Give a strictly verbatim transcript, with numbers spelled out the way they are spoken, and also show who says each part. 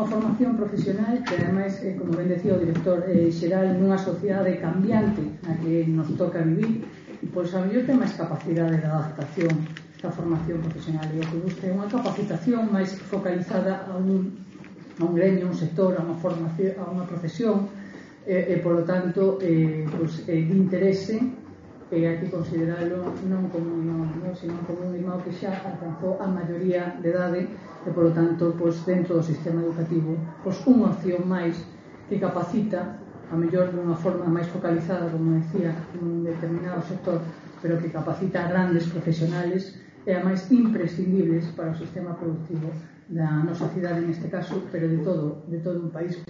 Speaker 1: unha formación profesional que, ademais, eh, como ben decía o director eh, xeral, nunha sociedade cambiante na que nos toca vivir, pois a mellor ten máis capacidade de adaptación da formación profesional, e o que busca é unha capacitación máis focalizada a un, a un gremio, a un sector, a unha formación, a unha profesión, e, e polo tanto eh, pois, eh, de interese, e hai que consideralo non como un irmão, non, sino como un irmão que xa alcanzou a maioría de idade, e polo tanto pois, dentro do sistema educativo pois, unha opción máis que capacita a mellor dunha forma máis focalizada, como decía, nun determinado sector, pero que capacita a grandes profesionales e a máis imprescindibles para o sistema productivo da nosa cidade neste caso, pero de todo, de todo un país.